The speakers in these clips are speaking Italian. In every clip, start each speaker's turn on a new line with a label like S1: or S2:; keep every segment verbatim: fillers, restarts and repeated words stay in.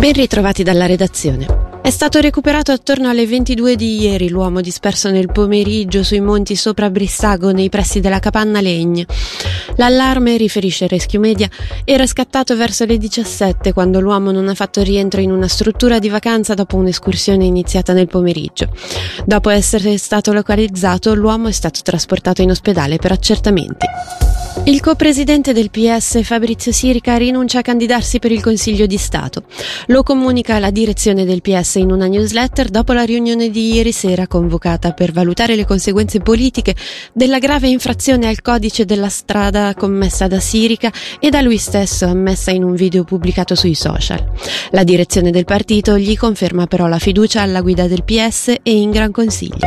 S1: Ben ritrovati dalla redazione. È stato recuperato attorno alle ventidue di ieri l'uomo disperso nel pomeriggio sui monti sopra Brissago nei pressi della capanna Legna. L'allarme, riferisce Rescue Media, era scattato verso le diciassette quando l'uomo non ha fatto rientro in una struttura di vacanza dopo un'escursione iniziata nel pomeriggio. Dopo essere stato localizzato, l'uomo è stato trasportato in ospedale per accertamenti. Il co-presidente del P S, Fabrizio Sirica, rinuncia a candidarsi per il Consiglio di Stato. Lo comunica la direzione del P S in una newsletter dopo la riunione di ieri sera convocata per valutare le conseguenze politiche della grave infrazione al codice della strada commessa da Sirica e da lui stesso ammessa in un video pubblicato sui social. La direzione del partito gli conferma però la fiducia alla guida del P S e in Gran Consiglio.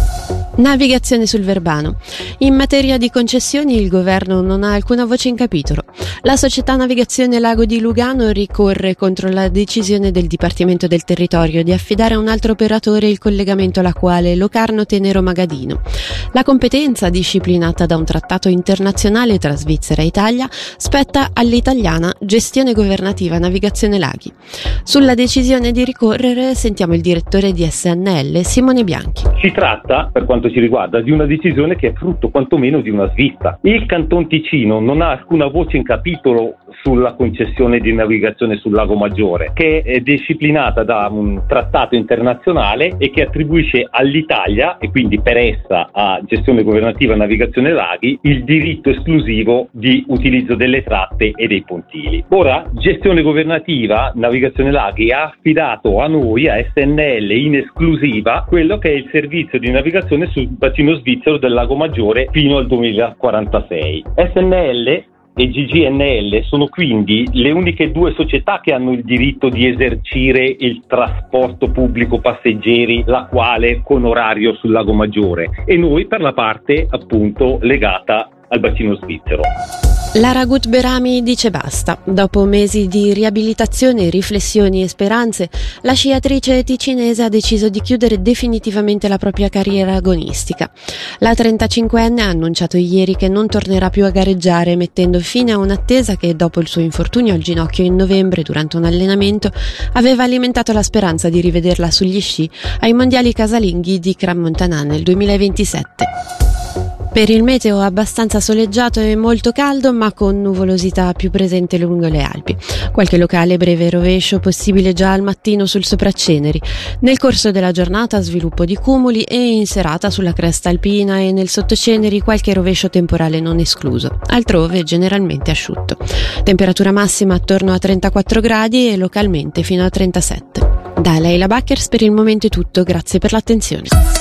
S1: Navigazione sul Verbano. In materia di concessioni il governo non ha alcuna voce in capitolo. La società Navigazione Lago di Lugano ricorre contro la decisione del Dipartimento del Territorio di affidare a un altro operatore il collegamento lacuale Locarno-Tenero-Magadino. La competenza, disciplinata da un trattato internazionale tra Svizzera e Italia, spetta all'italiana Gestione Governativa Navigazione Laghi. Sulla decisione di ricorrere sentiamo il direttore di S N L, Simone Bianchi.
S2: Si tratta, per quanto ci riguarda, di una decisione che è frutto quantomeno di una svista. Il Canton Ticino non ha alcuna voce in capitolo sulla concessione di navigazione sul Lago Maggiore, che è disciplinata da un trattato internazionale e che attribuisce all'Italia, e quindi per essa a Gestione Governativa Navigazione Laghi, il diritto esclusivo di utilizzo delle tratte e dei pontili. Ora, Gestione Governativa Navigazione Laghi ha affidato a noi, a S N L, in esclusiva quello che è il servizio di navigazione sul bacino svizzero del Lago Maggiore fino al duemilaquarantasei. S N L e G G N L sono quindi le uniche due società che hanno il diritto di esercire il trasporto pubblico passeggeri lacuale con orario sul Lago Maggiore, e noi per la parte appunto legata al bacino svizzero.
S1: La Ragut Berami dice basta. Dopo mesi di riabilitazione, riflessioni e speranze, la sciatrice ticinese ha deciso di chiudere definitivamente la propria carriera agonistica. La trentacinquenne ha annunciato ieri che non tornerà più a gareggiare, mettendo fine a un'attesa che, dopo il suo infortunio al ginocchio in novembre durante un allenamento, aveva alimentato la speranza di rivederla sugli sci ai mondiali casalinghi di Crans-Montana nel duemilaventisette. Per il meteo abbastanza soleggiato e molto caldo, ma con nuvolosità più presente lungo le Alpi. Qualche locale breve rovescio possibile già al mattino sul Sopracceneri. Nel corso della giornata sviluppo di cumuli e in serata sulla cresta alpina e nel Sottoceneri qualche rovescio temporale non escluso. Altrove generalmente asciutto. Temperatura massima attorno a trentaquattro gradi e localmente fino a trentasette. Da Leila Backers per il momento è tutto, grazie per l'attenzione.